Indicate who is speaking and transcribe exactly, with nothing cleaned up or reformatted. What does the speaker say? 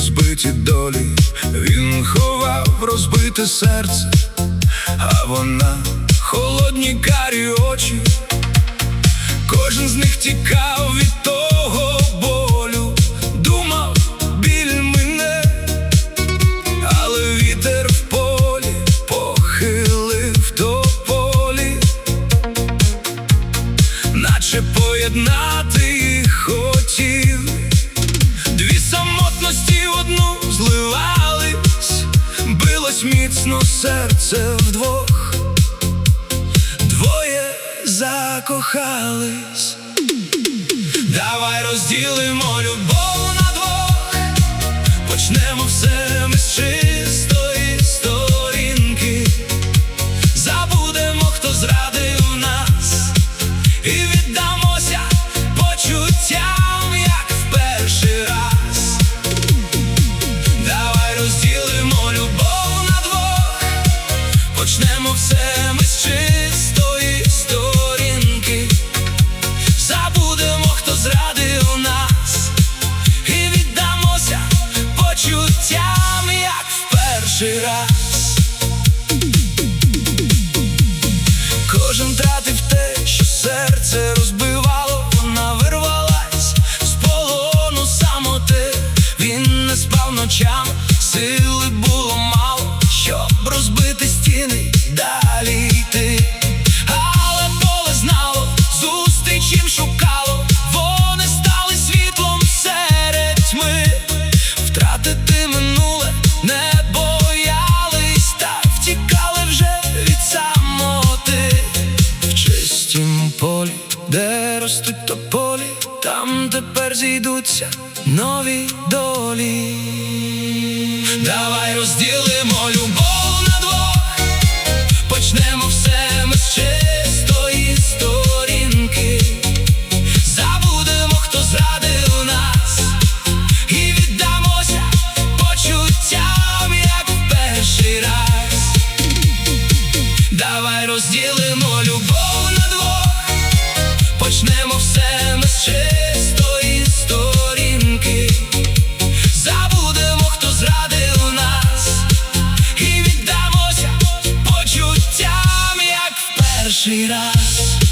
Speaker 1: розбиті долі. Він ховав розбите серце, а вона холодні карі очі. Кожен з них тікав від того болю, думав, біль мине, але вітер в полі похилив до полі, наче поєднати їх хотів. Дві самотності в одну зливались, билось міцно серце вдвох, двоє закохались. Давай розділимо любов на двох, почнемо все ми з чистої сторінки. Забудемо, хто зрадив нас, і віддамося почуттям, як в перший раз. Давай розділимо любов на двох, почнемо все ми з чистої сторінки. Забудемо, хто зрадив нас, і віддамося почуттям, як в перший раз. Кожен втратив те, що серце розбивало. Вона вирвалась з полону самоти. Він не спав ночами, сили було мало, щоб розбити стіни, далі йти. Але поле знало, зустріч їм шукало. Вони стали світлом серед тьми. Втратити минуле не боялись, та втікали вже від самоти. В чистім полі, де ростуть тополі, там тепер зійдуться нові долі. Давай розділимо любов на двох, почнемо все ми з чистої сторінки. Забудемо, хто зрадив нас, і віддамося почуттям, як в перший раз. Давай розділимо любов на двох, почнемо все ми з чистої сторінки. Забудемо, хто зрадив нас, і віддамося почуттям, як в перший раз.